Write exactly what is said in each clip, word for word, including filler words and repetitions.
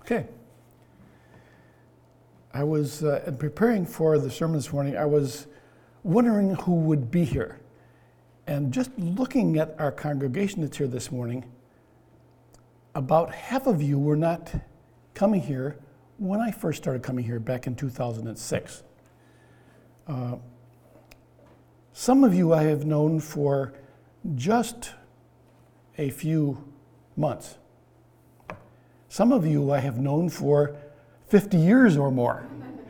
Okay. I was, uh, in preparing for the sermon this morning, I was wondering who would be here. And just looking at our congregation that's here this morning, about half of you were not coming here when I first started coming here back in two thousand six. Uh, some of you I have known for just a few months. Some of you I have known for fifty years or more.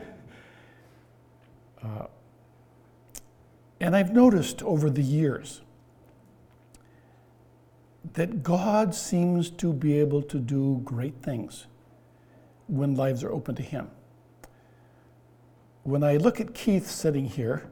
Uh, and I've noticed over the years that God seems to be able to do great things when lives are open to Him. When I look at Keith sitting here,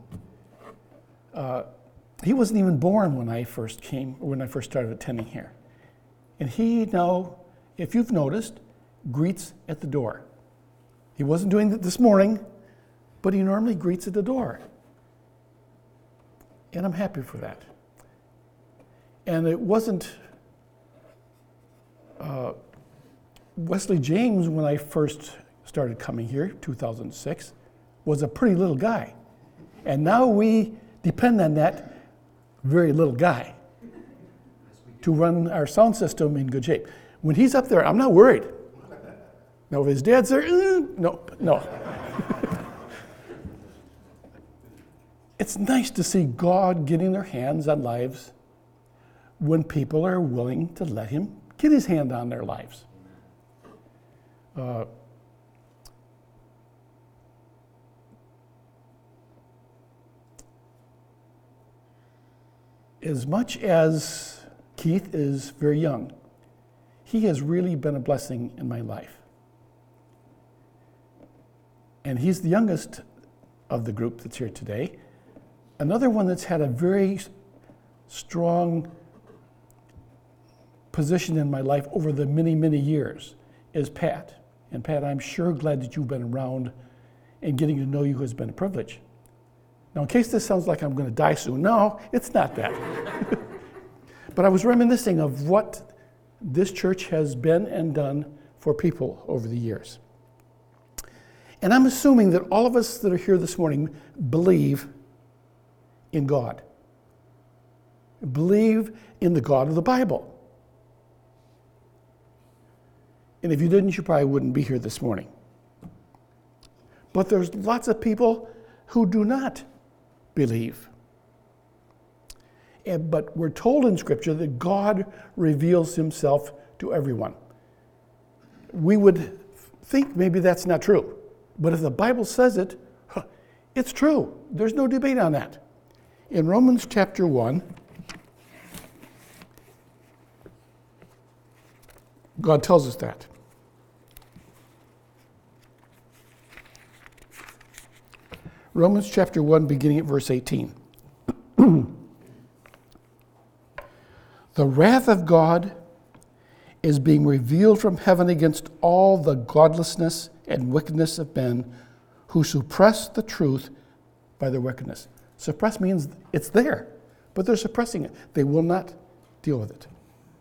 uh, he wasn't even born when I first came, when I first started attending here. And he now, if you've noticed, greets at the door. He wasn't doing it this morning, but he normally greets at the door. And I'm happy for that. And it wasn't uh, Wesley James, when I first started coming here, two thousand six, was a pretty little guy. And now we depend on that very little guy to run our sound system in good shape. When he's up there, I'm not worried. Now, if his dad's there, uh, no, no. It's nice to see God getting their hands on lives when people are willing to let Him get His hand on their lives. Uh, as much as Keith is very young, he has really been a blessing in my life. And he's the youngest of the group that's here today. Another one that's had a very strong position in my life over the many, many years is Pat. And Pat, I'm sure glad that you've been around, and getting to know you has been a privilege. Now, in case this sounds like I'm going to die soon, no, it's not that. But I was reminiscing of what this church has been and done for people over the years. And I'm assuming that all of us that are here this morning believe in God. Believe in the God of the Bible. And if you didn't, you probably wouldn't be here this morning. But there's lots of people who do not believe. And, but we're told in Scripture that God reveals Himself to everyone. We would think maybe that's not true. But if the Bible says it, it's true. There's no debate on that. In Romans chapter one, God tells us that. Romans chapter one, beginning at verse eighteen. The wrath of God is being revealed from heaven against all the godlessness and wickedness of men who suppress the truth by their wickedness. Suppress means it's there, but they're suppressing it. They will not deal with it.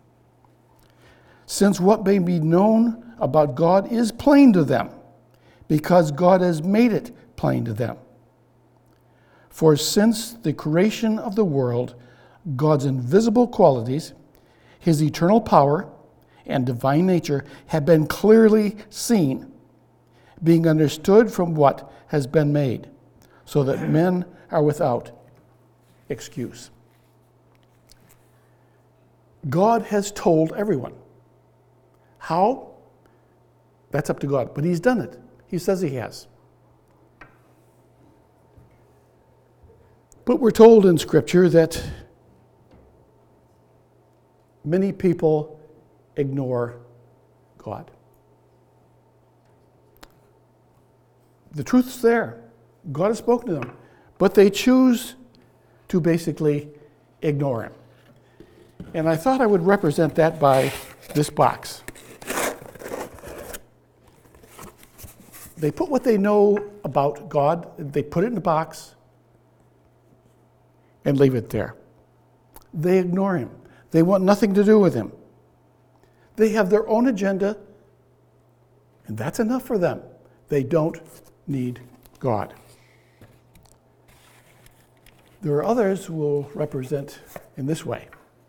Since what may be known about God is plain to them, because God has made it plain to them. For since the creation of the world, God's invisible qualities, His eternal power, and divine nature have been clearly seen, being understood from what has been made, so that men are without excuse. God has told everyone. How? That's up to God, but He's done it. He says He has. But we're told in Scripture that many people ignore God. The truth's there. God has spoken to them. But they choose to basically ignore Him. And I thought I would represent that by this box. They put what they know about God, they put it in a box and leave it there. They ignore Him. They want nothing to do with Him. They have their own agenda And that's enough for them. They don't need God. There are others who will represent in this way.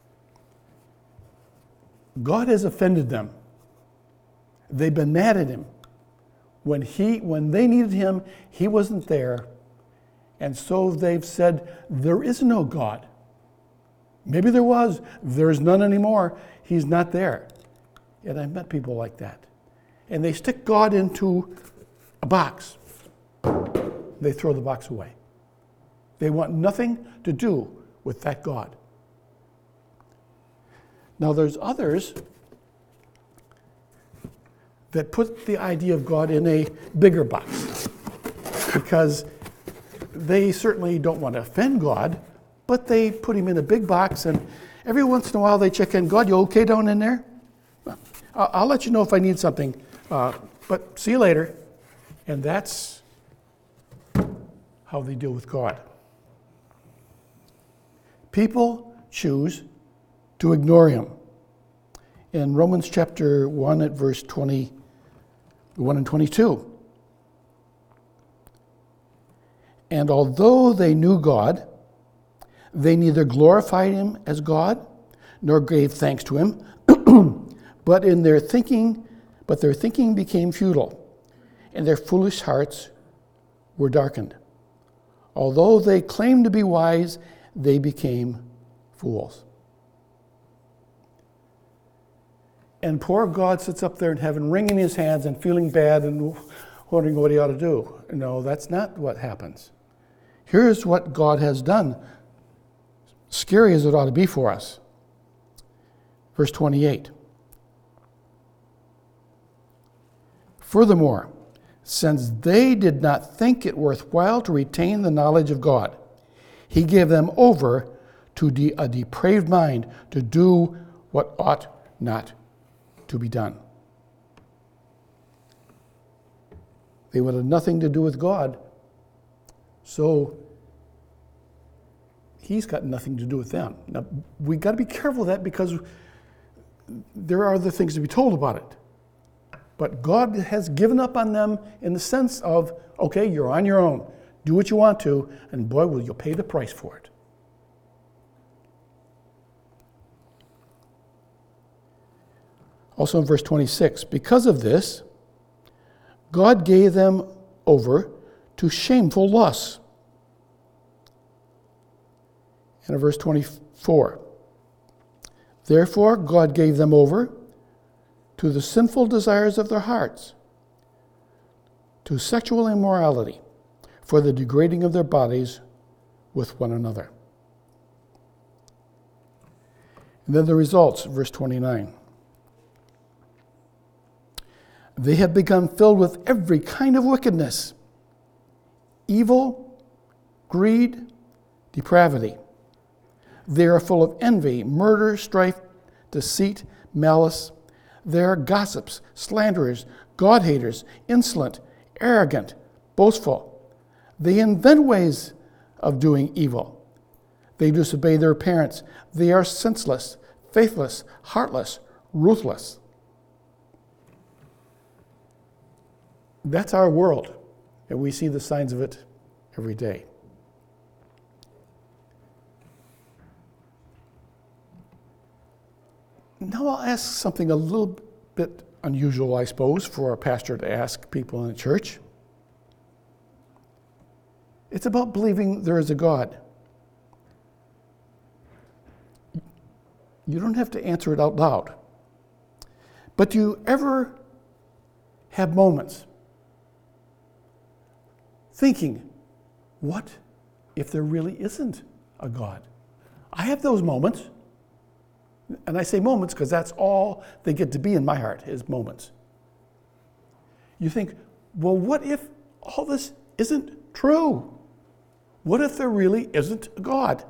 God has offended them. They've been mad at him. When he, when they needed him, he wasn't there. And so they've said, there is no God. Maybe there was. There's none anymore. He's not there. And I've met people like that. And they stick God into a box. They throw the box away. They want nothing to do with that God. Now there's others that put the idea of God in a bigger box, because they certainly don't want to offend God, but they put him in a big box, and every once in a while they check in, God, you okay down in there? Well, I'll let you know if I need something, uh, but see you later. And that's how they deal with God. People choose to ignore him. In Romans chapter one at verse twenty-one and twenty-two. And although they knew God, they neither glorified him as God, nor gave thanks to him, but in their thinking, but their thinking became futile, and their foolish hearts were darkened. Although they claimed to be wise, they became fools. And poor God sits up there in heaven, wringing his hands and feeling bad and wondering what he ought to do. No, that's not what happens. Here's what God has done, scary as it ought to be for us. Verse twenty-eight. Furthermore, since they did not think it worthwhile to retain the knowledge of God, he gave them over to de- a depraved mind to do what ought not to be done. They wanted nothing to do with God, so he's got nothing to do with them. Now, we've got to be careful of that, because there are other things to be told about it. But God has given up on them in the sense of, okay, you're on your own. Do what you want to, and boy, will you pay the price for it. Also in verse twenty-six, because of this, God gave them over to shameful lusts. And in verse twenty-four, therefore God gave them over to the sinful desires of their hearts, to sexual immorality, for the degrading of their bodies with one another. And then the results, verse twenty-nine. They have become filled with every kind of wickedness, evil, greed, depravity. They are full of envy, murder, strife, deceit, malice. They are gossips, slanderers, God-haters, insolent, arrogant, boastful. They invent ways of doing evil. They disobey their parents. They are senseless, faithless, heartless, ruthless. That's our world, and we see the signs of it every day. Now I'll ask something a little bit unusual, I suppose, for a pastor to ask people in the church. It's about believing there is a God. You don't have to answer it out loud. But do you ever have moments thinking, what if there really isn't a God? I have those moments. And I say moments because that's all they get to be in my heart, is moments. You think, well, what if all this isn't true? What if there really isn't a God?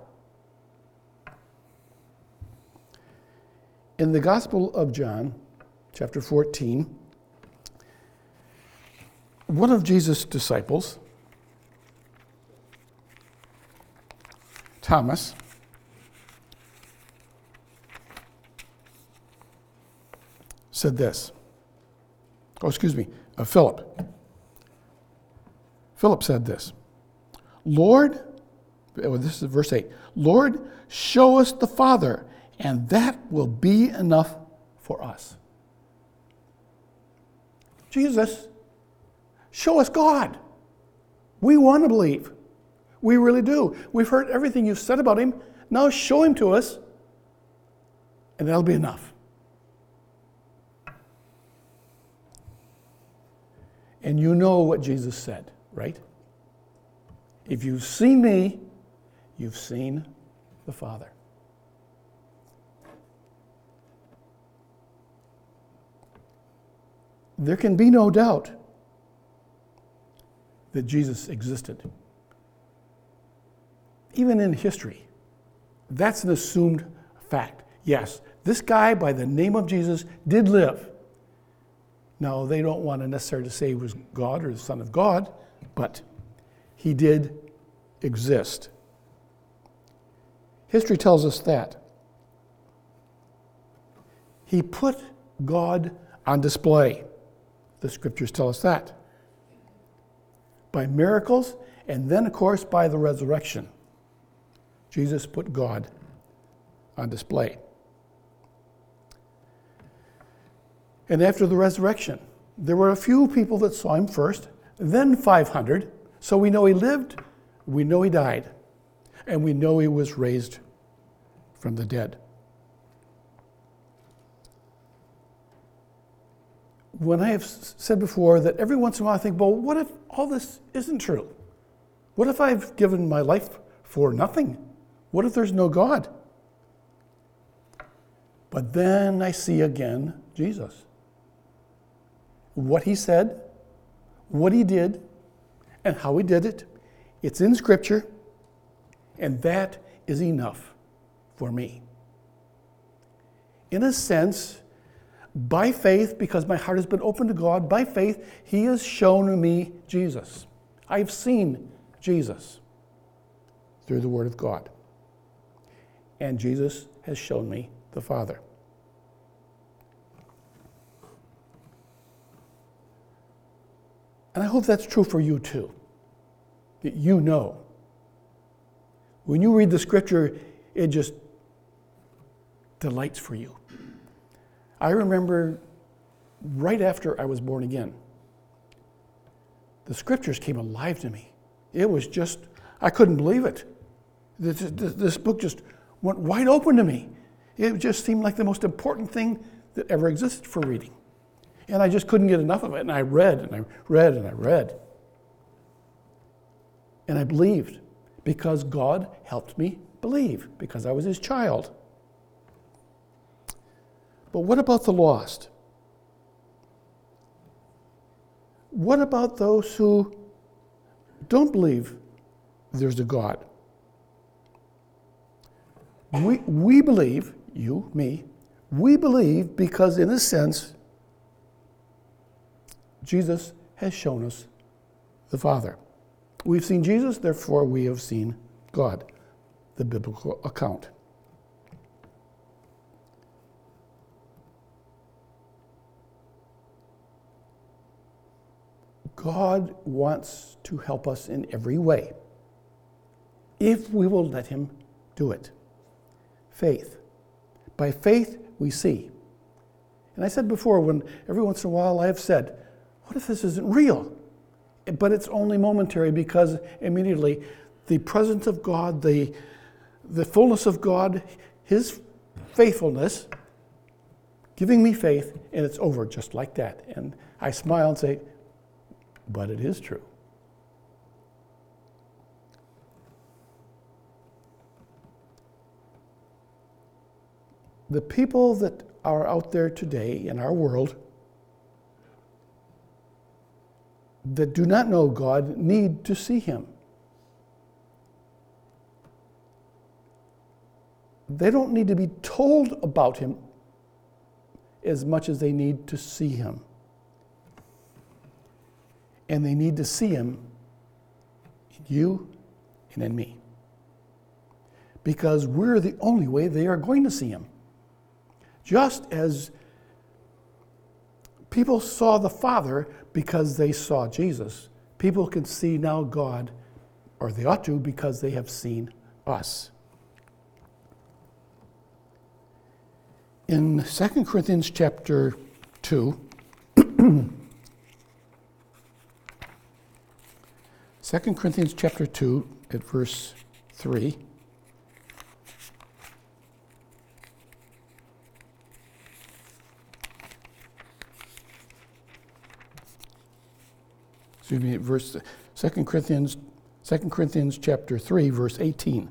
In the Gospel of John, chapter fourteen, one of Jesus' disciples, Thomas, said this, oh, excuse me, uh, Philip. Philip said this, Lord, oh, this is verse eight, Lord, show us the Father, and that will be enough for us. Jesus, show us God. We want to believe. We really do. We've heard everything you've said about him. Now show him to us, and that'll be enough. And you know what Jesus said, right? If you've seen me, you've seen the Father. There can be no doubt that Jesus existed. Even in history, that's an assumed fact. Yes, this guy by the name of Jesus did live. Now, they don't want to necessarily say he was God or the Son of God, but he did exist. History tells us that. He put God on display. The scriptures tell us that. By miracles, and then, of course, by the resurrection. Jesus put God on display. And after the resurrection, there were a few people that saw him first, then five hundred. So we know he lived, we know he died, and we know he was raised from the dead. When I have said before that every once in a while I think, well, what if all this isn't true? What if I've given my life for nothing? What if there's no God? But then I see again Jesus. What he said, what he did, and how he did it. It's in Scripture, and that is enough for me. In a sense, by faith, because my heart has been open to God, by faith, he has shown me Jesus. I've seen Jesus through the Word of God. And Jesus has shown me the Father. And I hope that's true for you too, that you know. When you read the Scripture, it just delights for you. I remember right after I was born again, the Scriptures came alive to me. It was just, I couldn't believe it. This, this, this book just went wide open to me. It just seemed like the most important thing that ever existed for reading. And I just couldn't get enough of it. And I read and I read and I read. And I believed because God helped me believe, because I was his child. But what about the lost? What about those who don't believe there's a God? We, we believe, you, me, we believe because in a sense, Jesus has shown us the Father. We've seen Jesus, therefore we have seen God, the biblical account. God wants to help us in every way, if we will let him do it. Faith. By faith, we see. And I said before, when every once in a while I have said, what if this isn't real? But it's only momentary, because immediately the presence of God, the, the fullness of God, his faithfulness, giving me faith, and it's over just like that. And I smile and say, but it is true. The people that are out there today in our world that do not know God need to see him. They don't need to be told about him as much as they need to see him. And they need to see him in you and in me. Because we're the only way they are going to see him. Just as People saw the Father because they saw Jesus. People can see now God, or they ought to, because they have seen us. In Second Corinthians chapter two, Second Corinthians chapter two at verse three, excuse me, verse Second Corinthians, Second Corinthians chapter three, verse eighteen.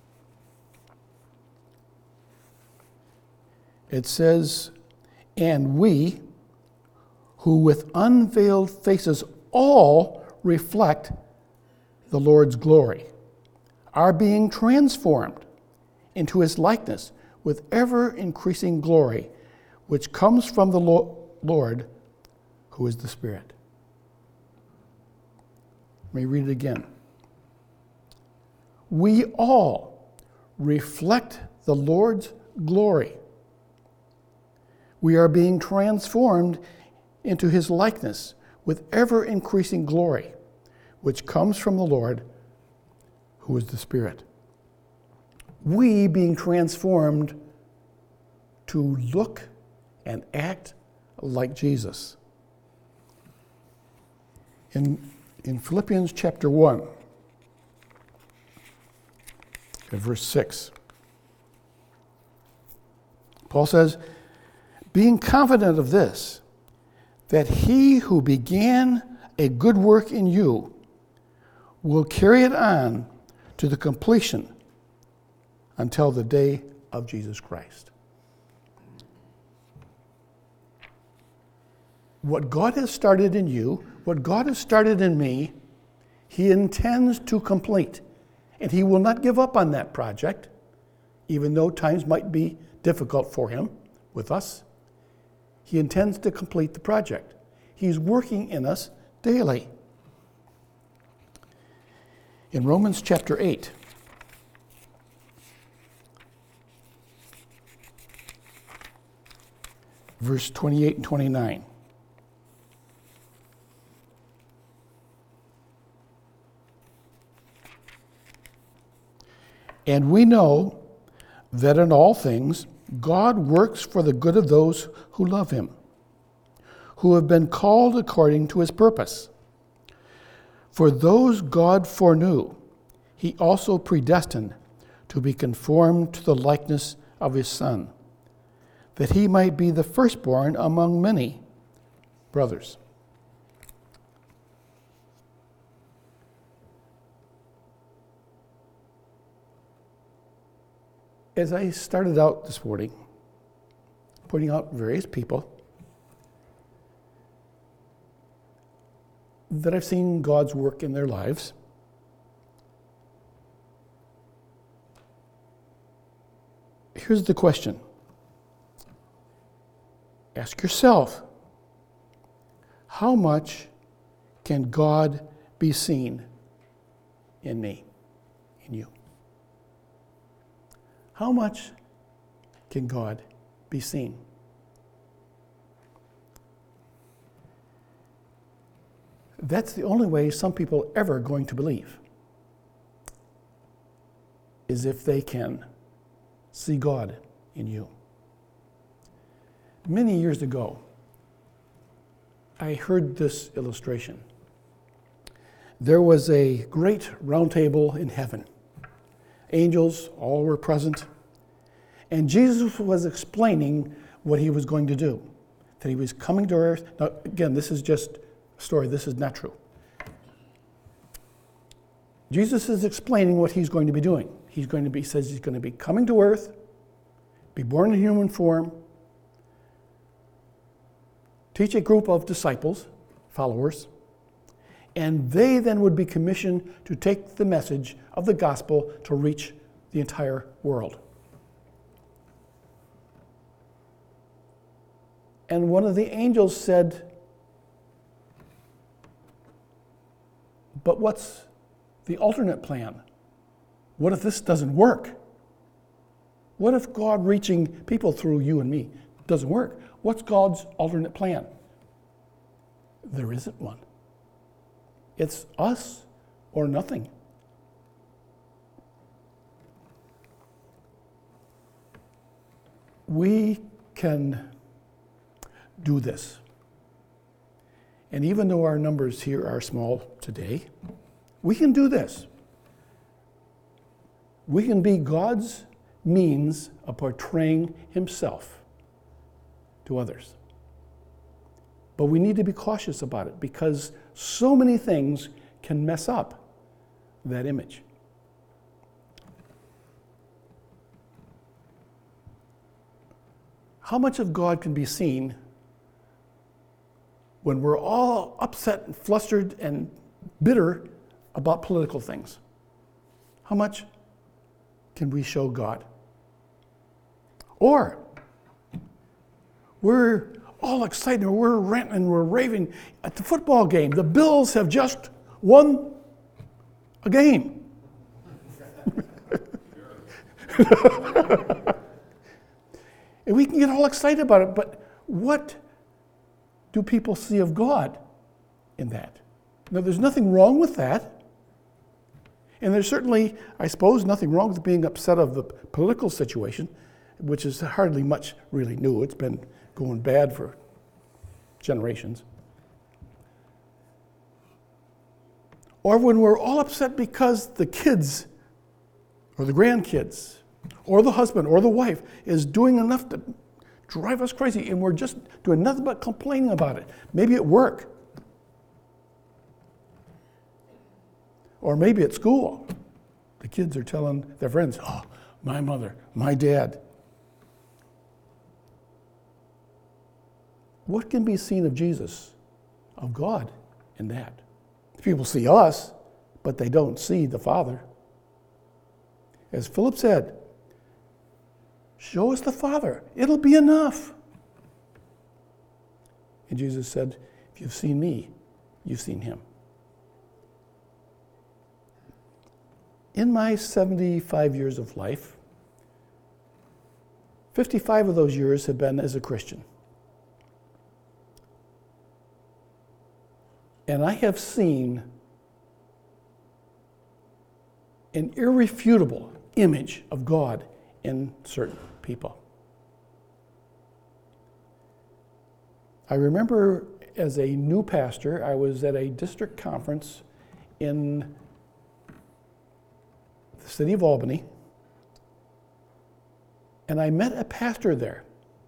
It says, "And we, who with unveiled faces all reflect the Lord's glory, are being transformed into his likeness with ever-increasing glory, which comes from the Lord, who is the Spirit." Let me read it again. We all reflect the Lord's glory. We are being transformed into his likeness with ever-increasing glory, which comes from the Lord, who is the Spirit. We being transformed to look and act like Jesus. In, in Philippians chapter one, verse six, Paul says, "Being confident of this, that he who began a good work in you will carry it on to the completion until the day of Jesus Christ." What God has started in you, what God has started in me, he intends to complete. And he will not give up on that project, even though times might be difficult for him with us. He intends to complete the project. He's working in us daily. In Romans chapter eight, verse twenty-eight and twenty-nine. "And we know that in all things God works for the good of those who love him, who have been called according to his purpose. For those God foreknew, he also predestined to be conformed to the likeness of his Son, that he might be the firstborn among many brothers." As I started out this morning, pointing out various people that I've seen God's work in their lives, here's the question. Ask yourself, how much can God be seen in me, in you? How much can God be seen? That's the only way some people are ever going to believe, is if they can see God in you. Many years ago, I heard this illustration. There was a great round table in heaven. Angels, all were present. And Jesus was explaining what he was going to do, that he was coming to earth. Now, again, this is just a story. This is not true. Jesus is explaining what he's going to be doing. He's going to be, says he's going to be coming to earth, be born in human form, teach a group of disciples, followers, and they then would be commissioned to take the message of the gospel to reach the entire world. And one of the angels said, "But what's the alternate plan? What if this doesn't work? What if God reaching people through you and me doesn't work? What's God's alternate plan?" there isn't one. It's us or nothing. We can do this. And even though our numbers here are small today, we can do this. We can be God's means of portraying himself to others. But we need to be cautious about it because so many things can mess up that image. How much of God can be seen when we're all upset and flustered and bitter about political things? How much can we show God? Or we're all excited, or we're ranting and we're raving at the football game. The Bills have just won a game. And we can get all excited about it, but what do people see of God in that? Now, there's nothing wrong with that. And there's certainly, I suppose, nothing wrong with being upset of the political situation, which is hardly much really new. It's been going bad for generations. Or when we're all upset because the kids or the grandkids or the husband or the wife is doing enough to drive us crazy and we're just doing nothing but complaining about it. Maybe at work. Or maybe at school. The kids are telling their friends, oh, my mother, my dad. What can be seen of Jesus, of God, in that? People see us, but they don't see the Father. As Philip said, show us the Father. It'll be enough. And Jesus said, if you've seen me, you've seen him. In my seventy-five years of life, fifty-five of those years have been as a Christian. And I have seen an irrefutable image of God in certain people. I remember as a new pastor, I was at a district conference in the city of Albany, and I met a pastor there.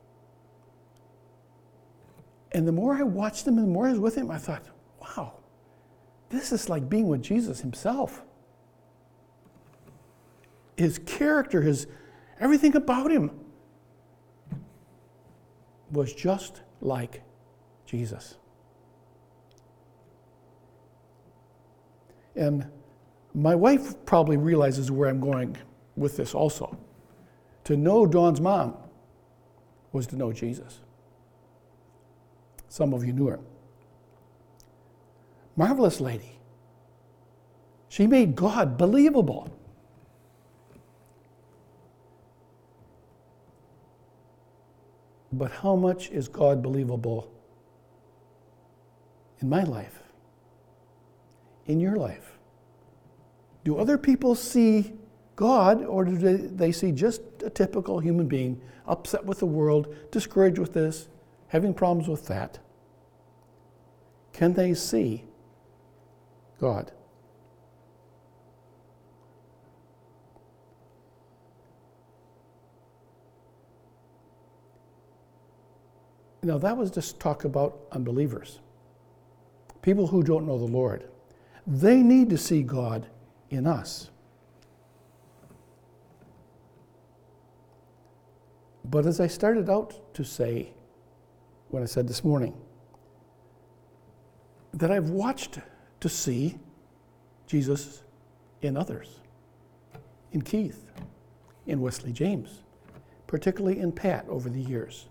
And the more I watched him and the more I was with him, I thought, wow, this is like being with Jesus himself. His character, his everything about him was just like Jesus. And my wife probably realizes where I'm going with this also. To know Dawn's mom was to know Jesus. Some of you knew her. Marvelous lady. She made God believable. But how much is God believable in my life? In your life? Do other people see God, or do they, they see just a typical human being, upset with the world, discouraged with this, having problems with that? Can they see God? Now, that was just talk about unbelievers, people who don't know the Lord. They need to see God in us. But as I started out to say, when I said this morning, that I've watched to see Jesus in others, in Keith, in Wesley James, particularly in Pat over the years.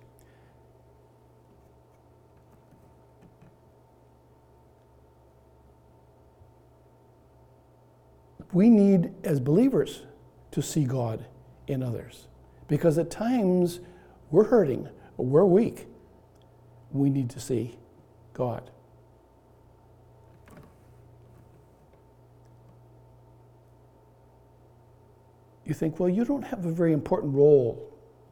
We need, as believers, to see God in others. Because at times, we're hurting, we're weak. We need to see God. you think, well, you don't have a very important role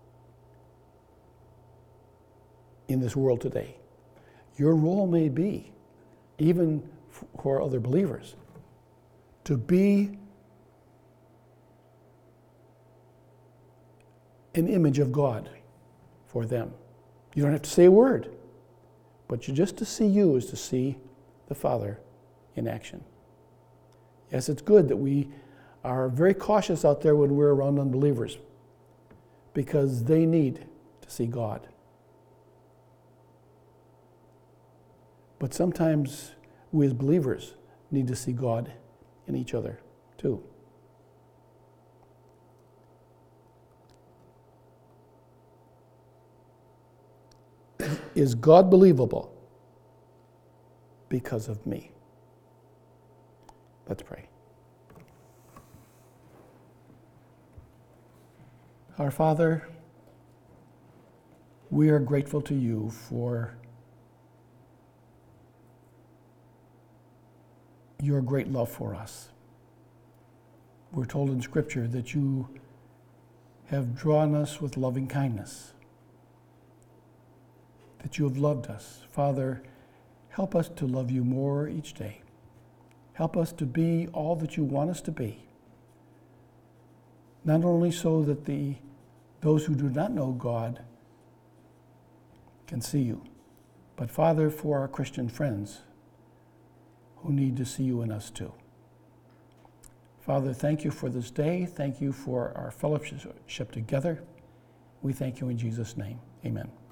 in this world today. Your role may be, even for other believers, to be an image of God for them. You don't have to say a word, but you, just to see you is to see the Father in action. Yes, it's good that we are very cautious out there when we're around unbelievers, because they need to see God. But sometimes we as believers need to see God in each other too. Is God believable because of me? Let's pray. Our Father, we are grateful to you for your great love for us. We're told in Scripture that you have drawn us with loving kindness, that you have loved us. Father, help us to love you more each day. Help us to be all that you want us to be, not only so that the those who do not know God can see you, but Father, for our Christian friends who need to see you in us too. Father, thank you for this day. Thank you for our fellowship together. We thank you in Jesus' name. Amen.